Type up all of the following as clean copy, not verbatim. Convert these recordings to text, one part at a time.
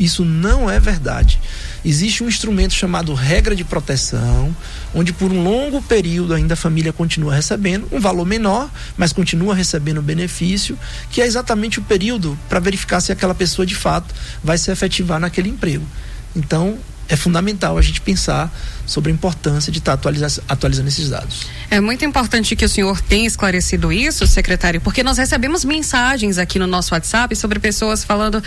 Isso não é verdade. Existe um instrumento chamado regra de proteção, onde por um longo período ainda a família continua recebendo um valor menor, mas continua recebendo o benefício, que é exatamente o período para verificar se aquela pessoa de fato vai se efetivar naquele emprego. Então, é fundamental a gente pensar sobre a importância de estar atualizando esses dados. É muito importante que o senhor tenha esclarecido isso, secretário, porque nós recebemos mensagens aqui no nosso WhatsApp sobre pessoas falando,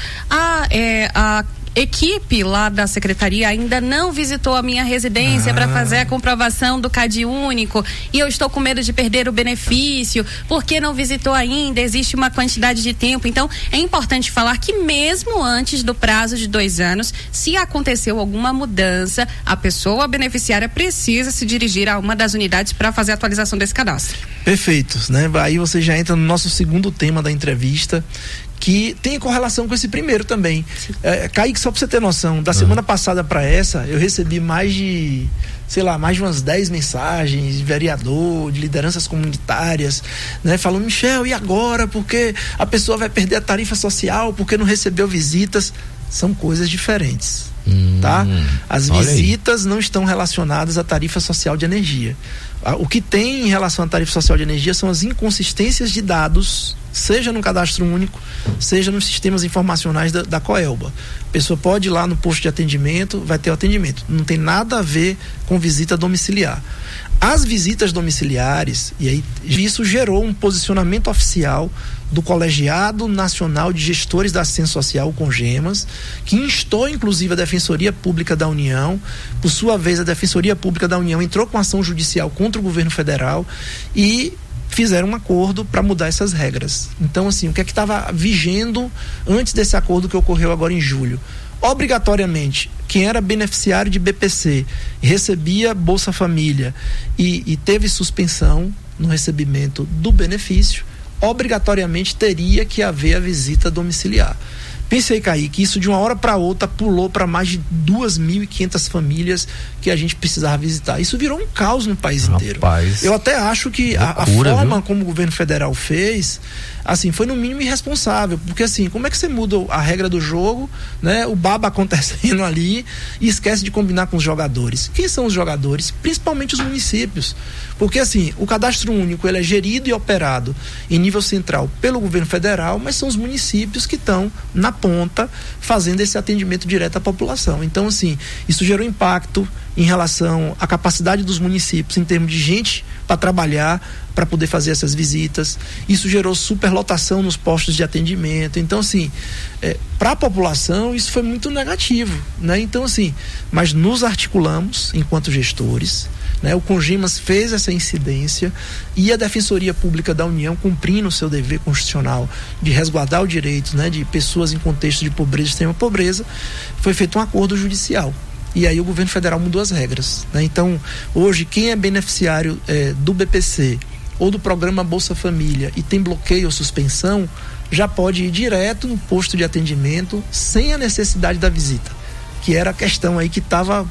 a equipe lá da secretaria ainda não visitou a minha residência para fazer a comprovação do CAD único e eu estou com medo de perder o benefício, porque não visitou ainda, existe uma quantidade de tempo. Então é importante falar que mesmo antes do prazo de 2 anos, se aconteceu alguma mudança, a pessoa beneficiária precisa se dirigir a uma das unidades para fazer a atualização desse cadastro. Perfeito, né? Aí você já entra no nosso segundo tema da entrevista, que tem correlação com esse primeiro também. Kaique, só pra você ter noção, da semana passada para essa, eu recebi mais de umas 10 mensagens de vereador, de lideranças comunitárias, né? Falando, Michel, e agora? Porque a pessoa vai perder a tarifa social, porque não recebeu visitas. São coisas diferentes, tá? As visitas não estão relacionadas à tarifa social de energia. O que tem em relação à tarifa social de energia são as inconsistências de dados, seja no cadastro único, seja nos sistemas informacionais da Coelba. A pessoa pode ir lá no posto de atendimento, vai ter o atendimento. Não tem nada a ver com visita domiciliar. As visitas domiciliares, e aí isso gerou um posicionamento oficial do Colegiado Nacional de Gestores da Assistência Social, o CONGEMAS, que instou inclusive a Defensoria Pública da União. Por sua vez, a Defensoria Pública da União entrou com ação judicial contra o governo federal e fizeram um acordo para mudar essas regras. Então, assim, o que é que estava vigendo antes desse acordo que ocorreu agora em julho? Obrigatoriamente, quem era beneficiário de BPC, recebia Bolsa Família e teve suspensão no recebimento do benefício, obrigatoriamente teria que haver a visita domiciliar. Pensei, Kaique, isso de uma hora para outra pulou para mais de 2.500 famílias que a gente precisava visitar. Isso virou um caos no país inteiro. Eu até acho que a forma como o governo federal fez, assim, foi no mínimo irresponsável, porque assim, como é que você muda a regra do jogo, né? O baba acontecendo ali e esquece de combinar com os jogadores. Quem são os jogadores? Principalmente os municípios, porque assim, o cadastro único, ele é gerido e operado em nível central pelo governo federal, mas são os municípios que estão na ponta fazendo esse atendimento direto à população. Então assim, isso gerou impacto em relação à capacidade dos municípios em termos de gente para trabalhar, para poder fazer essas visitas. Isso gerou superlotação nos postos de atendimento. Então assim, para a população isso foi muito negativo, né? Então assim, mas nos articulamos enquanto gestores, né? O CONGEMAS fez essa incidência e a Defensoria Pública da União, cumprindo o seu dever constitucional de resguardar o direito, né, de pessoas em contexto de pobreza, extrema pobreza, foi feito um acordo judicial. E aí o governo federal mudou as regras, né? Então, hoje, quem é beneficiário do BPC ou do programa Bolsa Família e tem bloqueio ou suspensão, já pode ir direto no posto de atendimento sem a necessidade da visita, que era a questão aí que estava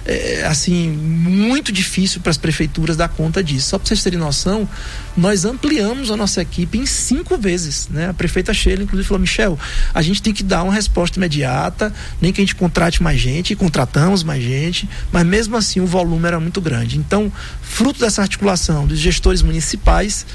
assim, muito difícil para as prefeituras dar conta disso. Só para vocês terem noção, nós ampliamos a nossa equipe em 5 vezes, né? A prefeita Sheila inclusive falou, Michel, a gente tem que dar uma resposta imediata, nem que a gente contrate mais gente, e contratamos mais gente, mas mesmo assim o volume era muito grande. Então, fruto dessa articulação dos gestores municipais,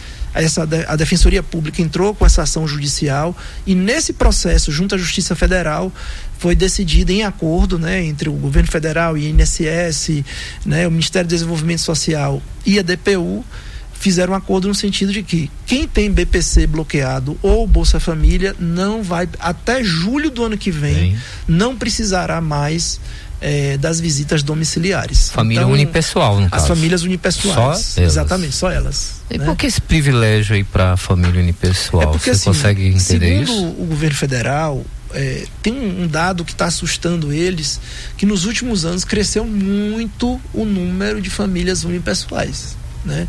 a Defensoria Pública entrou com essa ação judicial e nesse processo, junto à Justiça Federal, foi decidido em acordo, né, entre o governo federal e a INSS, né, o Ministério do Desenvolvimento Social e a DPU, fizeram um acordo no sentido de que quem tem BPC bloqueado ou Bolsa Família não vai, até julho do ano que vem, não precisará mais das visitas domiciliares. Família então, unipessoal, no caso. As famílias unipessoais. Só elas. Exatamente, só elas. E por que esse privilégio aí para a família unipessoal? Porque, você consegue entender isso? Segundo o governo federal, tem um dado que está assustando eles, que nos últimos anos cresceu muito o número de famílias unipessoais, né?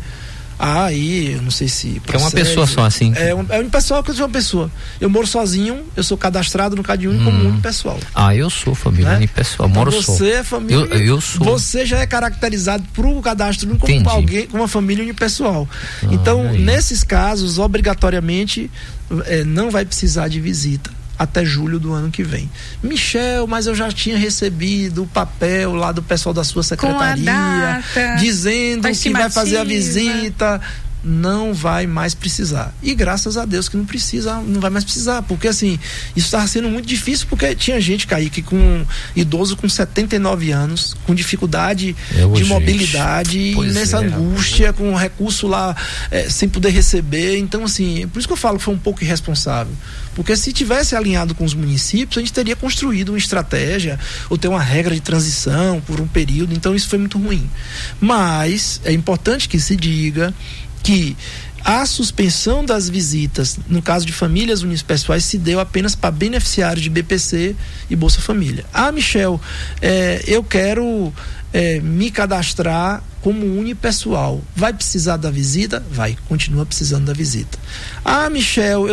Aí, eu não sei se... É uma pessoa só, assim? É unipessoal, que eu sou uma pessoa. Eu moro sozinho, eu sou cadastrado no CAD único como unipessoal. Eu sou família unipessoal, então moro só. Você é família... Eu sou. Você já é caracterizado pro cadastro único como alguém, como uma família unipessoal. Então, nesses casos, obrigatoriamente, não vai precisar de visita. até julho do ano que vem. Michel, mas eu já tinha recebido o papel lá do pessoal da sua secretaria dizendo que vai fazer a visita. Não vai mais precisar. E graças a Deus que não vai mais precisar, porque assim, isso estava sendo muito difícil, porque tinha gente, Kaique, com idoso com 79 anos, com dificuldade de mobilidade, e nessa angústia, com recurso lá sem poder receber. Então assim, por isso que eu falo que foi um pouco irresponsável, porque se tivesse alinhado com os municípios, a gente teria construído uma estratégia ou ter uma regra de transição por um período. Então isso foi muito ruim. Mas é importante que se diga que a suspensão das visitas, no caso de famílias unipessoais, se deu apenas para beneficiários de BPC e Bolsa Família. Michel, eu quero me cadastrar como unipessoal. Vai precisar da visita? Vai, continua precisando da visita. Michel,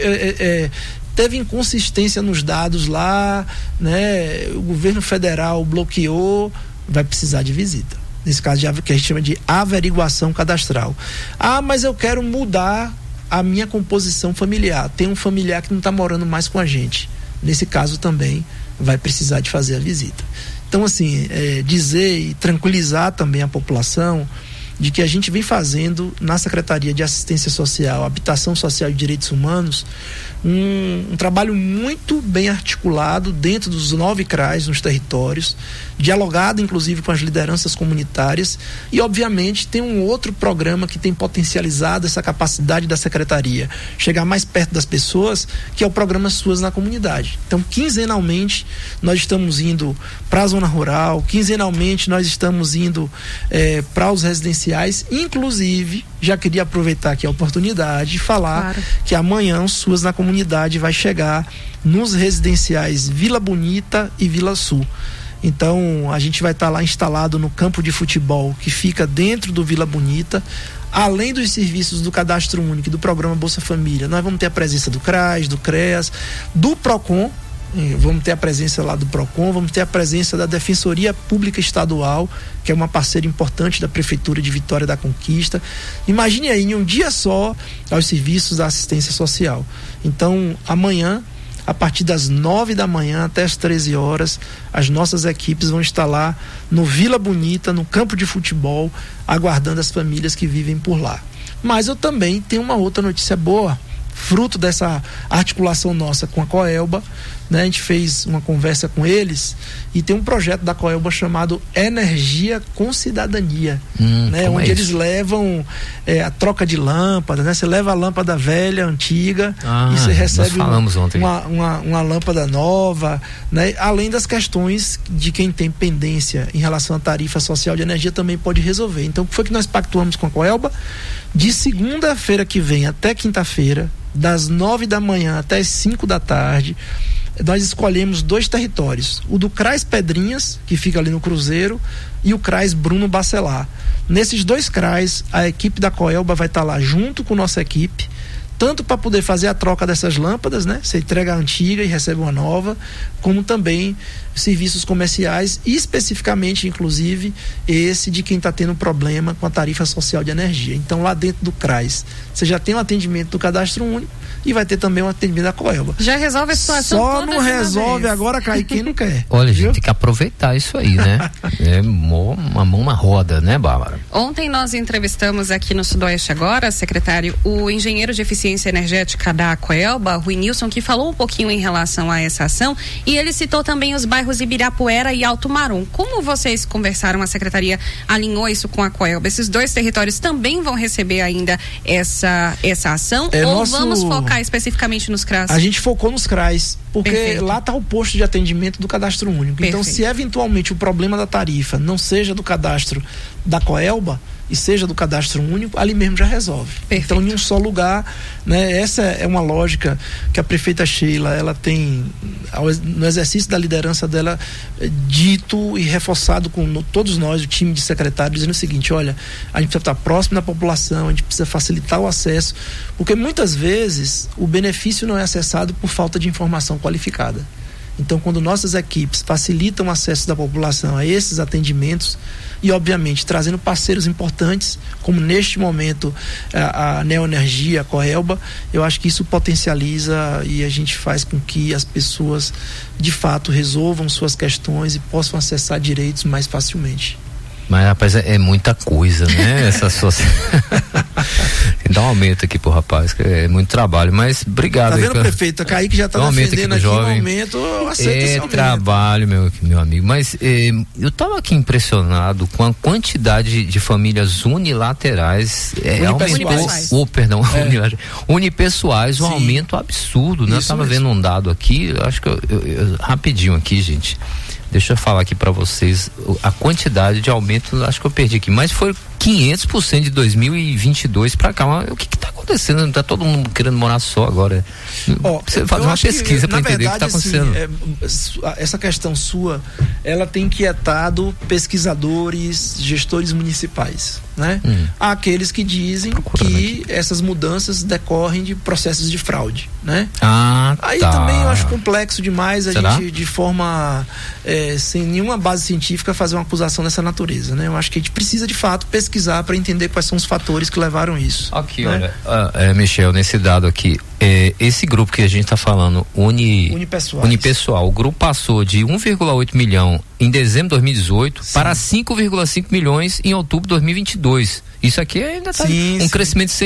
teve inconsistência nos dados lá, né? O governo federal bloqueou, vai precisar de visita. Nesse caso que a gente chama de averiguação cadastral. Mas eu quero mudar a minha composição familiar. Tem um familiar que não está morando mais com a gente. Nesse caso também vai precisar de fazer a visita. Então assim, dizer e tranquilizar também a população de que a gente vem fazendo na Secretaria de Assistência Social, Habitação Social e Direitos Humanos um trabalho muito bem articulado dentro dos 9 CRAs nos territórios, dialogado inclusive com as lideranças comunitárias, e obviamente tem um outro programa que tem potencializado essa capacidade da Secretaria chegar mais perto das pessoas, que é o programa Suas na Comunidade. Então quinzenalmente nós estamos indo para a zona rural, quinzenalmente nós estamos indo para os residenciais. Inclusive já queria aproveitar aqui a oportunidade de falar que amanhã o Suas na Comunidade vai chegar nos residenciais Vila Bonita e Vila Sul. Então a gente vai estar lá instalado no campo de futebol que fica dentro do Vila Bonita. Além dos serviços do Cadastro Único e do programa Bolsa Família, nós vamos ter a presença do CRAS, do CREAS, do PROCON. Vamos ter a presença lá do PROCON, vamos ter a presença da Defensoria Pública Estadual, que é uma parceira importante da Prefeitura de Vitória da Conquista. Imagine aí, em um dia só, aos serviços da assistência social. Então, amanhã, a partir das 9 da manhã até as 13 horas, as nossas equipes vão estar lá no Vila Bonita, no campo de futebol, aguardando as famílias que vivem por lá. Mas eu também tenho uma outra notícia boa, fruto dessa articulação nossa com a Coelba, né? A gente fez uma conversa com eles e tem um projeto da Coelba chamado Energia com Cidadania, né? Onde eles levam a troca de lâmpada, né? Você leva a lâmpada velha, antiga, e você recebe uma lâmpada nova, né? Além das questões de quem tem pendência em relação à tarifa social de energia também pode resolver. Então, o que foi que nós pactuamos com a Coelba? De segunda-feira que vem até quinta-feira, das 9 da manhã até as 5 da tarde, nós escolhemos 2 territórios, o do CRAS Pedrinhas, que fica ali no Cruzeiro, e o CRAS Bruno Bacelar. Nesses 2 CRAs, a equipe da Coelba vai estar lá junto com nossa equipe, tanto para poder fazer a troca dessas lâmpadas, né? Você entrega a antiga e recebe uma nova, como também serviços comerciais, e especificamente, inclusive, esse de quem está tendo problema com a tarifa social de energia. Então, lá dentro do CRAS, você já tem um atendimento do Cadastro Único e vai ter também um atendimento da Coelba. Já resolve a situação só toda. Só não resolve agora, Cair, quem não quer. Olha, a gente tem que aproveitar isso aí, né? Uma mão na roda, né, Bárbara? Ontem nós entrevistamos aqui no Sudoeste Agora, secretário, o engenheiro de eficiência energética da Coelba, Rui Nilson, que falou um pouquinho em relação a essa ação, e ele citou também os bairros Ibirapuera e Alto Marum. Como vocês conversaram, a secretaria alinhou isso com a Coelba? Esses 2 territórios também vão receber ainda essa ação? Ou vamos focar especificamente nos CRAS? A gente focou nos CRAs, porque lá está o posto de atendimento do Cadastro Único. Perfeito. Então, se eventualmente o problema da tarifa não seja do cadastro da Coelba e seja do Cadastro Único, ali mesmo já resolve. Perfeito. Então, em um só lugar, né? Essa é uma lógica que a prefeita Sheila, ela tem, no exercício da liderança dela, dito e reforçado com todos nós, o time de secretários, dizendo o seguinte: olha, a gente precisa estar próximo da população, a gente precisa facilitar o acesso, porque muitas vezes o benefício não é acessado por falta de informação qualificada. Então, quando nossas equipes facilitam o acesso da população a esses atendimentos e, obviamente, trazendo parceiros importantes, como neste momento a Neoenergia, a Coelba, eu acho que isso potencializa e a gente faz com que as pessoas, de fato, resolvam suas questões e possam acessar direitos mais facilmente. Mas, rapaz, é muita coisa, né? Essa sua... Dá um aumento aqui pro rapaz, que é muito trabalho, mas obrigado. Tá vendo, prefeito? Kaique já tá defendendo aqui um aumento, eu aceito esse aumento. É trabalho, meu amigo, mas eu tava aqui impressionado com a quantidade de famílias unilaterais, unipessoais, um aumento absurdo, né? Eu tava vendo um dado aqui, eu acho que rapidinho aqui, gente. Deixa eu falar aqui para vocês a quantidade de aumento, acho que eu perdi aqui, mas foi 500% de 2022 para cá. O que tá acontecendo? Não tá todo mundo querendo morar só agora? Você fazer uma pesquisa para entender o que tá acontecendo. Essa questão sua, ela tem inquietado pesquisadores, gestores municipais, né? Há aqueles que dizem que essas mudanças decorrem de processos de fraude, né? Aí também eu acho complexo demais a gente, de forma sem nenhuma base científica, fazer uma acusação dessa natureza, né? Eu acho que a gente precisa de fato pesquisar para entender quais são os fatores que levaram isso. Aqui, né? Olha, Michel, nesse dado aqui, esse grupo que a gente está falando, unipessoal, o grupo passou de 1,8 milhão em dezembro de 2018 para 5,5 milhões em outubro de 2022. Isso aqui ainda está um crescimento de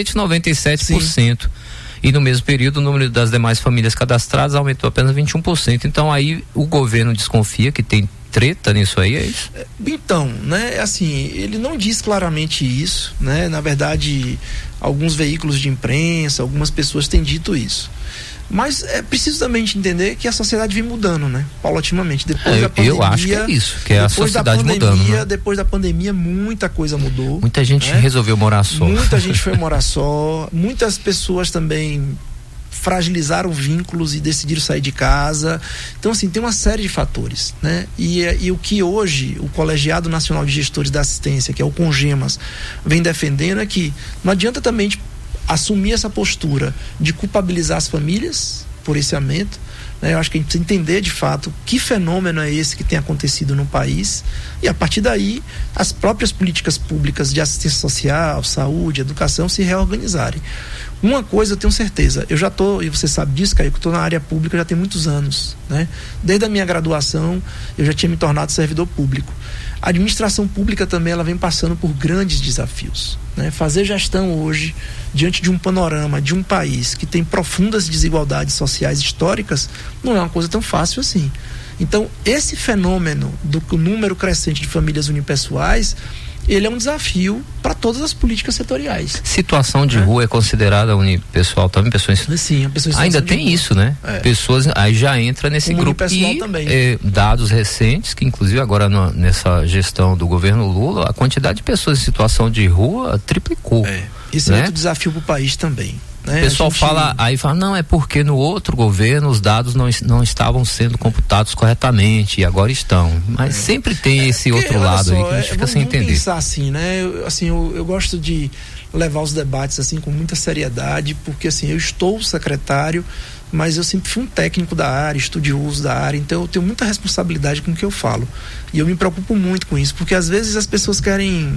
197%. E no mesmo período o número das demais famílias cadastradas aumentou apenas 21%. Então aí o governo desconfia que tem treta nisso aí, é isso? Então, né, assim, ele não diz claramente isso, né? Na verdade, alguns veículos de imprensa, algumas pessoas têm dito isso. Mas é preciso também entender que a sociedade vem mudando, né? Paulatinamente. Depois da pandemia, eu acho que é isso, que é a sociedade mudando. Né? Depois da pandemia, muita coisa mudou. Muita gente resolveu morar só. Muita gente foi morar só. Muitas pessoas também fragilizaram vínculos e decidiram sair de casa. Então, assim, tem uma série de fatores, né? E o que hoje o Colegiado Nacional de Gestores da Assistência, que é o CONGEMAS, vem defendendo é que não adianta também assumir essa postura de culpabilizar as famílias por esse aumento, né? Eu acho que a gente precisa entender de fato que fenômeno é esse que tem acontecido no país e a partir daí as próprias políticas públicas de assistência social, saúde, educação se reorganizarem. Uma coisa eu tenho certeza, eu já estou, e você sabe disso, Caio, que eu estou na área pública já tem muitos anos, né? Desde a minha graduação eu já tinha me tornado servidor público. A administração pública também ela vem passando por grandes desafios, né? Fazer gestão hoje diante de um panorama de um país que tem profundas desigualdades sociais históricas não é uma coisa tão fácil assim. Então esse fenômeno do número crescente de famílias unipessoais, ele é um desafio para todas as políticas setoriais. Situação de rua é considerada unipessoal também? Sim, a pessoa ainda tem isso, né? Pessoas, aí já entra nesse grupo. E também. Dados recentes, que inclusive agora nessa gestão do governo Lula, a quantidade de pessoas em situação de rua triplicou. Esse é outro desafio para o país também. O pessoal fala, não, é porque no outro governo os dados não estavam sendo computados corretamente e agora estão. Mas sempre tem esse outro lado aí que a gente fica sem entender. Vamos pensar assim, né? Eu gosto de levar os debates assim com muita seriedade, porque assim, eu estou secretário, mas eu sempre fui um técnico da área, estudioso da área, então eu tenho muita responsabilidade com o que eu falo. E eu me preocupo muito com isso, porque às vezes as pessoas querem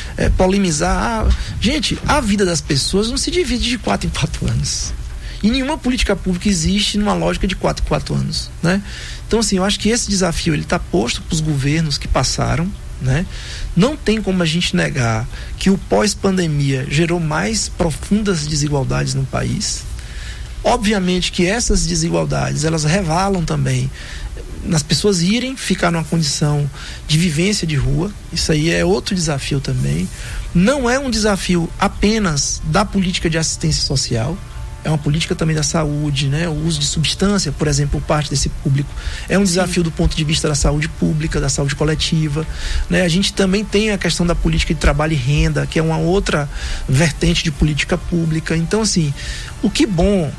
polemizar. Gente, a vida das pessoas não se divide de 4 em 4 anos. E nenhuma política pública existe numa lógica de 4 em 4 anos, né? Então, assim, eu acho que esse desafio ele está posto para os governos que passaram, né? Não tem como a gente negar que o pós-pandemia gerou mais profundas desigualdades no país. Obviamente que essas desigualdades, elas revalam também nas pessoas irem ficar numa condição de vivência de rua. Isso aí é outro desafio também. Não é um desafio apenas da política de assistência social, é uma política também da saúde, né? O uso de substância, por exemplo, por parte desse público é um desafio do ponto de vista da saúde pública, da saúde coletiva, né? A gente também tem a questão da política de trabalho e renda, que é uma outra vertente de política pública. Então, assim, o que bom,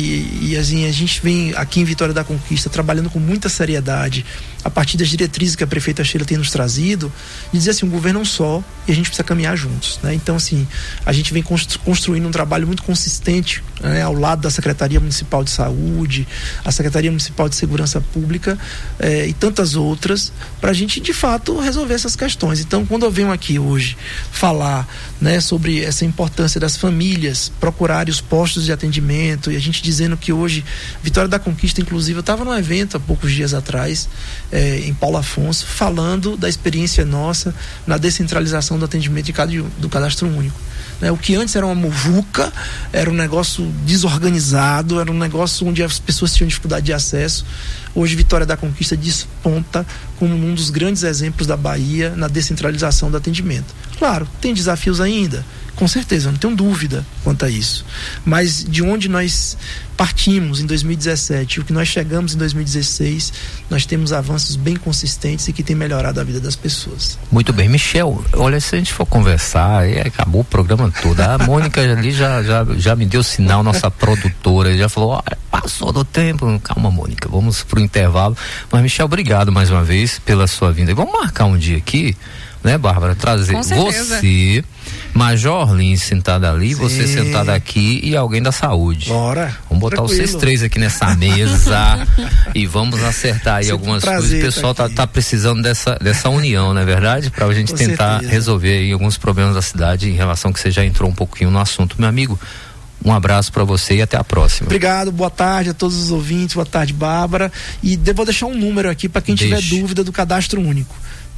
e assim, a gente vem aqui em Vitória da Conquista trabalhando com muita seriedade a partir das diretrizes que a prefeita Sheila tem nos trazido, de dizer assim, um governo é um só e a gente precisa caminhar juntos, né? Então, assim, a gente vem construindo um trabalho muito consistente né, ao lado da Secretaria Municipal de Saúde, a Secretaria Municipal de Segurança Pública e tantas outras, para a gente de fato resolver essas questões. Então, quando eu venho aqui hoje falar, né, sobre essa importância das famílias procurarem os postos de atendimento, e a gente dizendo que hoje Vitória da Conquista, inclusive, eu estava num evento há poucos dias atrás em Paulo Afonso, falando da experiência nossa na descentralização do atendimento do cadastro único. O que antes era uma muvuca, era um negócio desorganizado, era um negócio onde as pessoas tinham dificuldade de acesso. Hoje Vitória da Conquista desponta como um dos grandes exemplos da Bahia na descentralização do atendimento. Claro, tem desafios ainda, com certeza, não tenho dúvida quanto a isso. Mas de onde nós partimos em 2017 e o que nós chegamos em 2016, nós temos avanços bem consistentes e que tem melhorado a vida das pessoas. Muito bem, Michel, olha, se a gente for conversar, acabou o programa todo. A Mônica ali já me deu sinal, nossa produtora, já falou, olha, passou do tempo. Calma, Mônica, vamos pro intervalo. Mas, Michel, obrigado mais uma vez pela sua vinda. E vamos marcar um dia aqui, né, Bárbara? Trazer você, Major Lins sentada ali, sim, você sentada aqui e alguém da saúde. Bora. Vamos botar vocês três aqui nessa mesa e vamos acertar aí algumas coisas. O pessoal tá precisando dessa união, não é verdade? Pra gente com tentar resolver aí alguns problemas da cidade em relação que você já entrou um pouquinho no assunto. Meu amigo, um abraço para você e até a próxima. Obrigado, boa tarde a todos os ouvintes, boa tarde, Bárbara. E vou deixar um número aqui para quem tiver dúvida do cadastro único.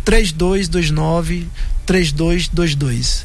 3229-3222.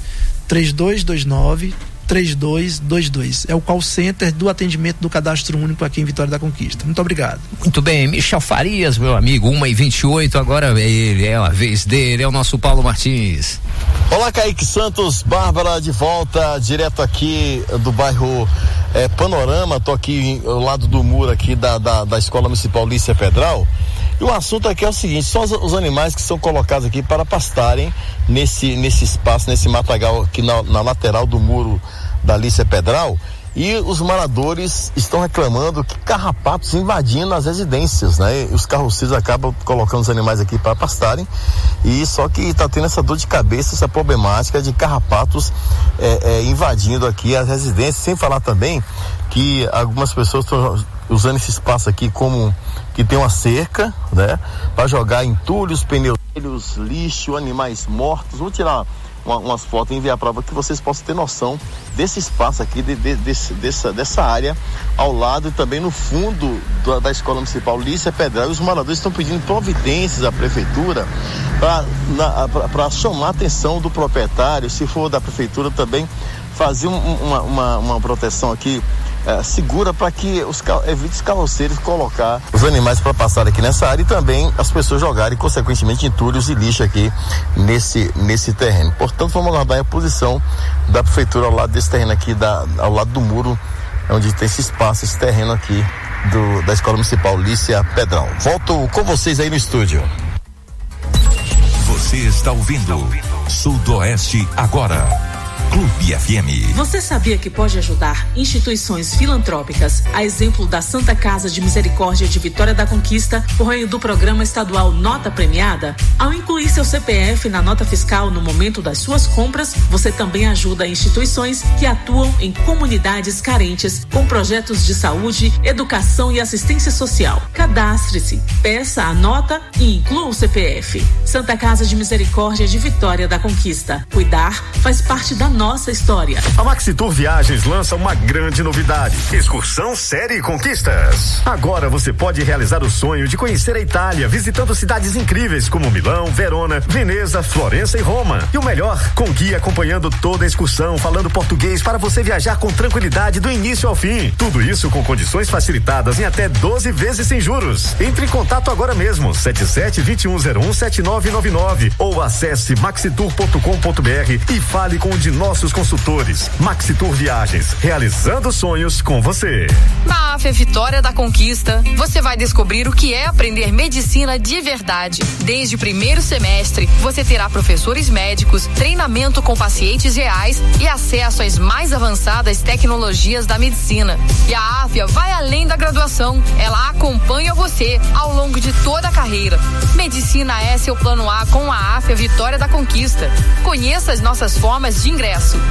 3229-3222. É o call center do atendimento do cadastro único aqui em Vitória da Conquista. Muito obrigado. Muito bem, Michel Farias, meu amigo, 1h28, agora é a vez dele, é o nosso Paulo Martins. Olá, Kaique Santos, Bárbara de volta, direto aqui do bairro Panorama, tô aqui ao lado do muro aqui da Escola Municipal Lícia Pedral. E o assunto aqui é o seguinte, são os animais que são colocados aqui para pastarem nesse espaço, nesse matagal aqui na lateral do muro da Lícia Pedral, e os moradores estão reclamando que carrapatos invadindo as residências, né? E os carroceiros acabam colocando os animais aqui para pastarem, e só que está tendo essa dor de cabeça, essa problemática de carrapatos invadindo aqui as residências, sem falar também que algumas pessoas estão usando esse espaço aqui como que tem uma cerca, né? Para jogar entulhos, pneus, lixo, animais mortos. Vou tirar umas fotos e enviar para que vocês possam ter noção desse espaço aqui, dessa área ao lado e também no fundo da Escola Municipal Lícia Pedral. E os moradores estão pedindo providências à prefeitura para chamar a atenção do proprietário, se for da prefeitura também fazer uma proteção aqui segura para que evite os carroceiros colocar os animais para passar aqui nessa área e também as pessoas jogarem consequentemente entulhos e lixo aqui nesse terreno. Portanto, vamos aguardar a posição da prefeitura ao lado desse terreno aqui, ao lado do muro onde tem esse espaço, esse terreno aqui da Escola Municipal Lícia Pedral. Volto com vocês aí no estúdio. Você está ouvindo Sudoeste Agora. Clube FM. Você sabia que pode ajudar instituições filantrópicas, a exemplo da Santa Casa de Misericórdia de Vitória da Conquista, por meio do programa estadual Nota Premiada? Ao incluir seu CPF na nota fiscal no momento das suas compras, você também ajuda instituições que atuam em comunidades carentes com projetos de saúde, educação e assistência social. Cadastre-se, peça a nota e inclua o CPF. Santa Casa de Misericórdia de Vitória da Conquista. Cuidar faz parte da nossa história. A Maxitur Viagens lança uma grande novidade: excursão série Conquistas. Agora você pode realizar o sonho de conhecer a Itália, visitando cidades incríveis como Milão, Verona, Veneza, Florença e Roma. E o melhor, com guia acompanhando toda a excursão, falando português para você viajar com tranquilidade do início ao fim. Tudo isso com condições facilitadas em até 12 vezes sem juros. Entre em contato agora mesmo, 77-2101-7999 ou acesse maxitur.com.br e fale com um de nossos consultores. Maxitur Viagens, realizando sonhos com você. Na AFE Vitória da Conquista, você vai descobrir o que é aprender medicina de verdade. Desde o primeiro semestre, você terá professores médicos, treinamento com pacientes reais e acesso às mais avançadas tecnologias da medicina. E a AFE vai além da graduação. Ela acompanha você ao longo de toda a carreira. Medicina é seu plano A com a AFE Vitória da Conquista. Conheça as nossas formas de ingresso. A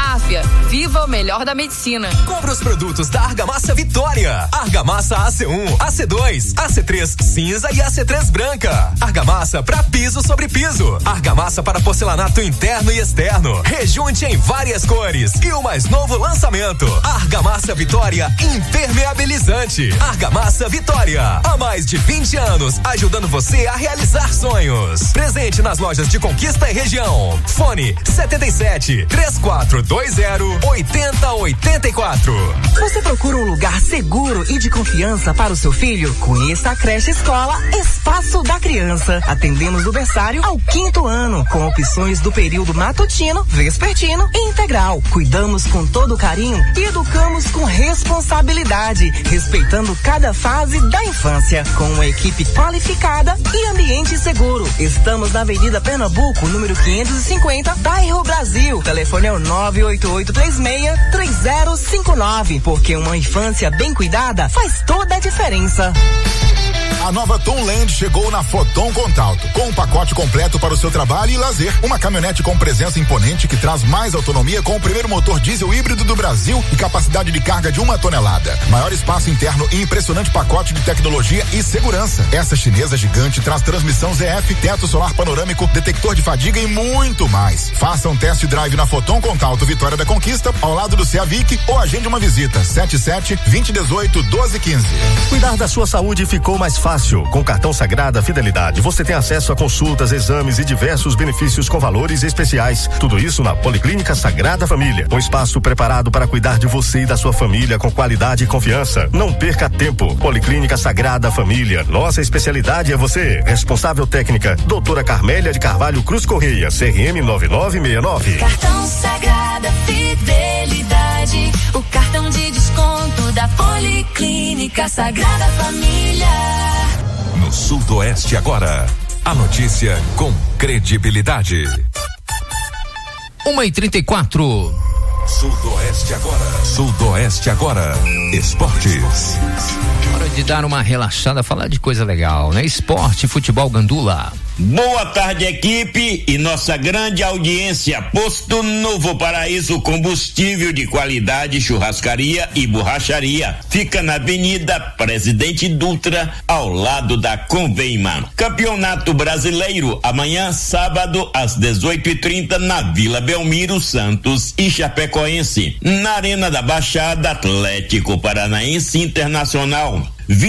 Máfia, viva o melhor da medicina. Compre os produtos da Argamassa Vitória. Argamassa AC1, AC2, AC3 cinza e AC3 branca. Argamassa para piso sobre piso. Argamassa para porcelanato interno e externo. Rejunte em várias cores. E o mais novo lançamento, Argamassa Vitória impermeabilizante. Argamassa Vitória, há mais de 20 anos, ajudando você a realizar sonhos. Presente nas lojas de Conquista e região. Fone 77 3420 8084. Você procura um lugar seguro e de confiança para o seu filho? Conheça a creche escola Espaço da Criança. Atendemos do berçário ao 5º ano, com opções do período matutino, vespertino e integral. Cuidamos com todo carinho e educamos com responsabilidade, respeitando cada fase da infância, com uma equipe qualificada e ambiente seguro. Estamos na Avenida Pernambuco, número 550, bairro Brasil. Telefone é o 988363059, porque uma infância bem cuidada faz toda a diferença. A nova Tom Land chegou na Foton Contalto, com um pacote completo para o seu trabalho e lazer. Uma caminhonete com presença imponente que traz mais autonomia com o primeiro motor diesel híbrido do Brasil e capacidade de carga de 1 tonelada. Maior espaço interno e impressionante pacote de tecnologia e segurança. Essa chinesa gigante traz transmissão ZF, teto solar panorâmico, detector de fadiga e muito mais. Faça um test drive na Foton Contalto Vitória da Conquista, ao lado do Ceavic, ou agende uma visita. 77-2018-1215. Cuidar da sua saúde ficou mais fácil. Com o cartão Sagrada Fidelidade, você tem acesso a consultas, exames e diversos benefícios com valores especiais. Tudo isso na Policlínica Sagrada Família. Um espaço preparado para cuidar de você e da sua família com qualidade e confiança. Não perca tempo. Policlínica Sagrada Família. Nossa especialidade é você. Responsável técnica, doutora Carmélia de Carvalho Cruz Correia, CRM 9969. Cartão Sagrada Fidelidade. O cartão de desconto da Policlínica Sagrada Família. No Sudoeste agora, a notícia com credibilidade. 1h34. Sudoeste agora. Sudoeste agora. Esportes. Hora de dar uma relaxada, falar de coisa legal, né? Esporte, futebol, gandula. Boa tarde, equipe e nossa grande audiência. Posto Novo Paraíso, combustível de qualidade, churrascaria e borracharia. Fica na Avenida Presidente Dutra, ao lado da Conveyman. Campeonato Brasileiro, amanhã, sábado, às 18h30, na Vila Belmiro, Santos e Chapecoense. Na Arena da Baixada, Atlético Paranaense Internacional.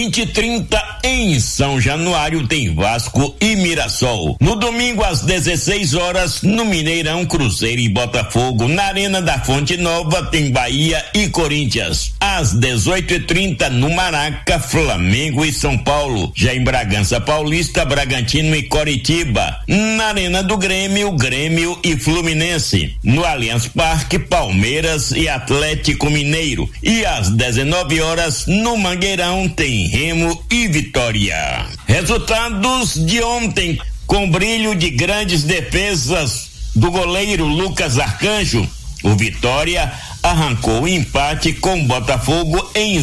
20h30 em São Januário tem Vasco e Mirassol. No domingo às 16 horas no Mineirão, Cruzeiro e Botafogo. Na Arena da Fonte Nova tem Bahia e Corinthians. Às 18h30 no Maraca, Flamengo e São Paulo. Já em Bragança Paulista, Bragantino e Coritiba. Na Arena do Grêmio, Grêmio e Fluminense. No Allianz Parque, Palmeiras e Atlético Mineiro. E às 19 horas no Mangueirão tem Remo e Vitória. Resultados de ontem, com brilho de grandes defesas do goleiro Lucas Arcanjo, o Vitória arrancou o empate com o Botafogo em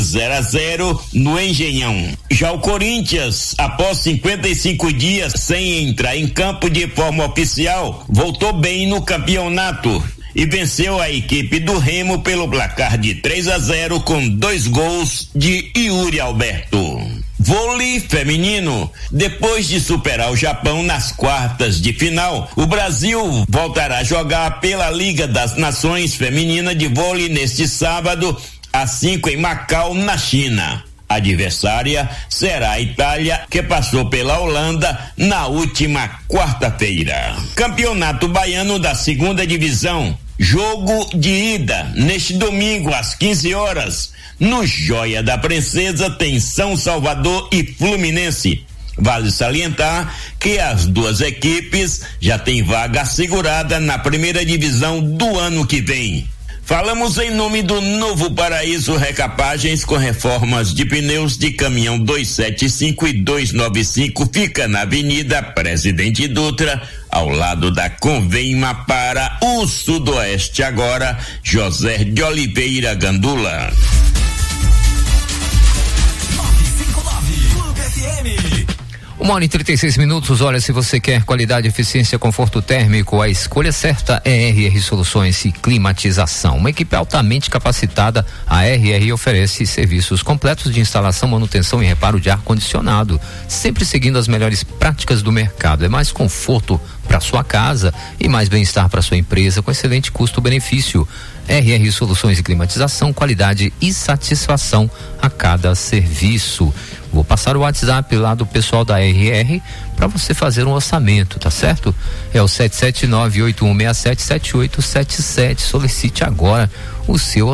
0-0 no Engenhão. Já o Corinthians, após 55 dias sem entrar em campo de forma oficial, voltou bem no campeonato e venceu a equipe do Remo pelo placar de 3-0 com 2 gols de Yuri Alberto. Vôlei feminino. Depois de superar o Japão nas quartas de final, o Brasil voltará a jogar pela Liga das Nações Feminina de Vôlei neste sábado, às 5 em Macau, na China. A adversária será a Itália, que passou pela Holanda na última quarta-feira. Campeonato Baiano da 2ª Divisão. Jogo de ida neste domingo às 15 horas. No Joia da Princesa tem São Salvador e Fluminense. Vale salientar que as duas equipes já têm vaga assegurada na 1ª divisão do ano que vem. Falamos em nome do Novo Paraíso Recapagens, com reformas de pneus de caminhão 275 e 295, fica na Avenida Presidente Dutra, ao lado da Conveyma, para o Sudoeste agora, José de Oliveira Gandula. 959 Clube FM. 1h36. Olha, se você quer qualidade, eficiência, conforto térmico, a escolha certa é RR Soluções e Climatização. Uma equipe altamente capacitada, a RR oferece serviços completos de instalação, manutenção e reparo de ar-condicionado, sempre seguindo as melhores práticas do mercado. É mais conforto para sua casa e mais bem-estar para sua empresa, com excelente custo-benefício. RR Soluções e Climatização, qualidade e satisfação a cada serviço. Vou passar o WhatsApp lá do pessoal da RR para você fazer um orçamento, tá certo? É o 77981677877. Solicite agora o seu